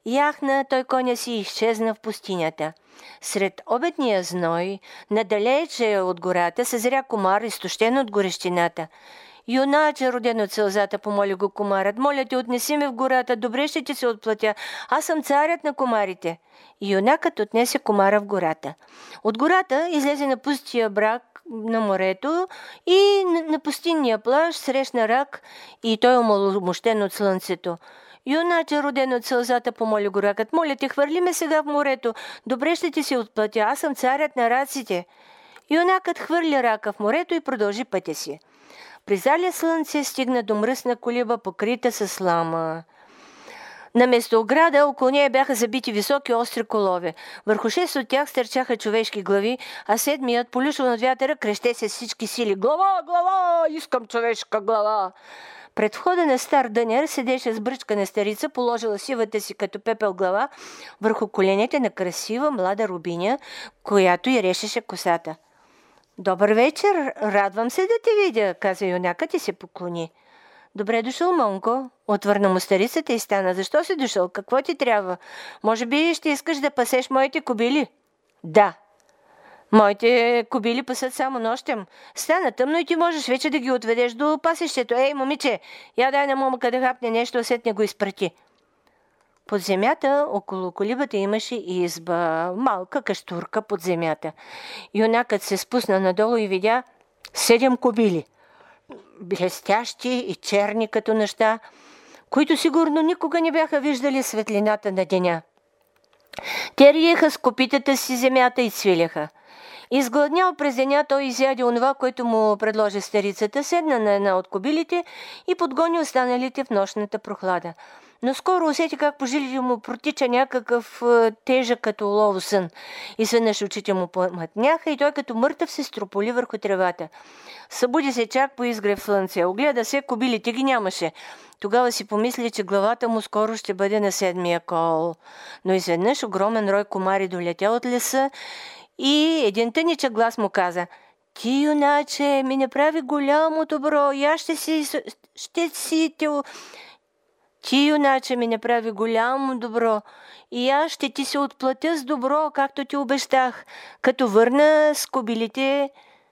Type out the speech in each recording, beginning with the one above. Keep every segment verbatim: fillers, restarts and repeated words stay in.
Яхна той коня си изчезна в пустинята. Сред обедния зной, надалече от гората, съзря комар, изтощен от горещината. Юначе, роден от сълзата, помоли го комарът, моля те, отнеси ме в гората, добре ще ти се отплатя, аз съм царят на комарите. И юнакът отнесе комара в гората. От гората излезе на пустия брак на морето и на пустинния плаж срещна рак и той омаломощен от слънцето. Юначе, роден от сълзата, помоли го ракът, моля те, хвърли ме сега в морето, добре ще ти се отплатя, аз съм царят на раците. Юнакът хвърли рака в морето и продължи пътя си. При залия слънце стигна до мръсна колиба, покрита със слама. Наместо ограда, около нея бяха забити високи остри колове. Върху шест от тях стърчаха човешки глави, а седмият, полюшен от вятъра, креще се с всички сили: „Глава, глава! Искам човешка глава!“ Пред входа на стар дънер седеше сбръчкана старица, положила сивата си като пепел глава върху коленете на красива млада рубиня, която й решеше косата. „Добър вечер, радвам се да те видя“, каза юнакът и се поклони. „Добре дошъл, Монко“, отвърна му старицата и стана. „Защо си дошъл? Какво ти трябва? Може би ще искаш да пасеш моите кобили?“ „Да. Моите кобили пасат само нощем. Стана тъмно и ти можеш вече да ги отведеш до пасището. Ей, момиче, я дай на момъка да хапне нещо, а сетне го изпрати.“ Под земята, около колибата имаше изба, малка каштурка под земята. Юнакът се спусна надолу и видя седем кобили, блестящи и черни като неща, които сигурно никога не бяха виждали светлината на деня. Те риеха с копитата си земята и цвиляха. Изгладнял през деня, той изяде онова, което му предложи старицата, седна на една от кобилите и подгони останалите в нощната прохлада. Но скоро усети как по жилите му протича някакъв е, тежък като олово сън. Изведнъж очите му помътняха и той като мъртъв се строполи върху тревата. Събуди се чак по изгрев слънце. Огледа се, кобилите ги нямаше. Тогава си помисли, че главата му скоро ще бъде на седмия кол. Но изведнъж огромен рой комари долетя от леса и един тъничък глас му каза: „Ти, юначе, ми направи голямо добро, и аз ще си, ще си те... Ти, юначе, ми направи голямо добро, и аз ще ти се отплатя с добро, както ти обещах, като върна с кобилите.“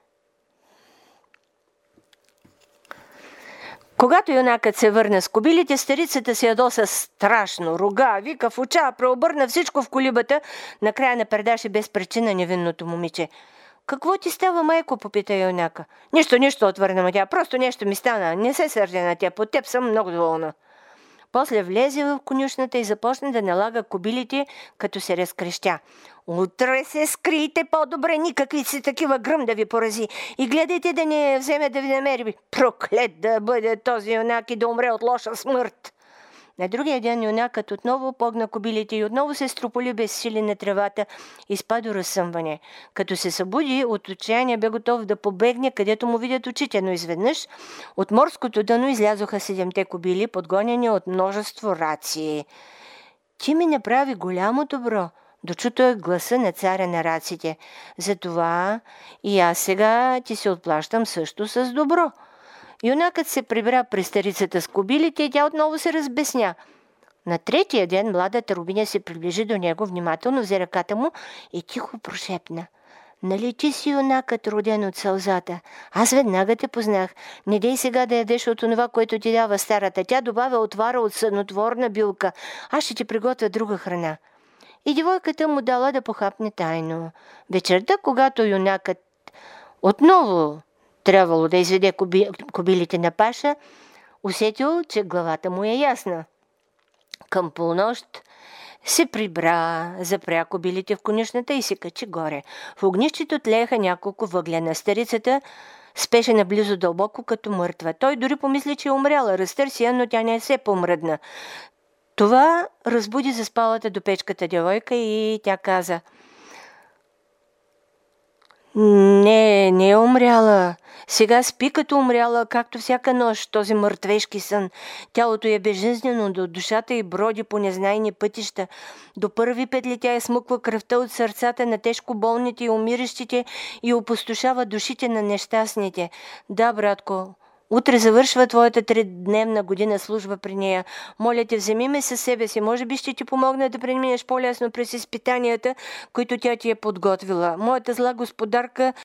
Когато юнакът се върна с кобилите, старицата се ядоса страшно, руга, вика в оча, преобърна всичко в колибата, накрая напредаше без причина невинното момиче. „Какво ти става, майко?“ попита юнака. „Нищо, нищо“, отвърна тя, „просто нещо ми стана, не се сърдя на теб, от теб съм много доволна.“ После влезе в конюшната и започна да налага кобилите, като се разкрещя: „Утре се скрийте по-добре, никакви си такива, гръм да ви порази, и гледайте да не вземе да ви намери. Проклет да бъде този юнак и да умре от лоша смърт.“ На другия ден юнакът отново погна кобилите и отново се строполи без сили на тревата и спа до разсъмване. Като се събуди, от отчаяние бе готов да побегне, където му видят очите, но изведнъж от морското дъно излязоха седемте кобили, подгонени от множество раци. „Ти ми направи голямо добро“, дочу той гласа на царя на раците. „Затова и аз сега ти се отплащам също с добро.“ Юнакът се прибра при старицата с кобилите и тя отново се разбесня. На третия ден младата рубиня се приближи до него, внимателно взе ръката му и тихо прошепна: „Нали ти си юнакът, роден от сълзата? Аз веднага те познах. Не дей сега да ядеш от това, което ти дава старата. Тя добавя отвара от сънотворна билка. Аз ще ти приготвя друга храна.“ И девойката му дала да похапне тайно. Вечерта, когато юнакът отново трябвало да изведе коби, кобилите на паша, усетил, че главата му е ясна. Към полнощ се прибра, запря кобилите в конюшната и се качи горе. В огнището тлееха няколко въглена. Старицата спеше наблизо дълбоко като мъртва. Той дори помисли, че е умряла. Разтърси я, но тя не се помръдна. Това разбуди заспалата до печката девойка и тя каза: „Не, не е умряла. Сега спи като умряла, както всяка нощ, този мъртвешки сън. Тялото е безжизнено, до душата й броди по незнайни пътища. До първи петли тя измъква кръвта от сърцата на тежко болните и умиращите и опустошава душите на нещастните. Да, братко, Утре завършва твоята тридневна година служба при нея. Моля те, вземи ме със себе си. Може би ще ти помогне да преминеш по-лесно през изпитанията, които тя ти е подготвила. Моята зла господарка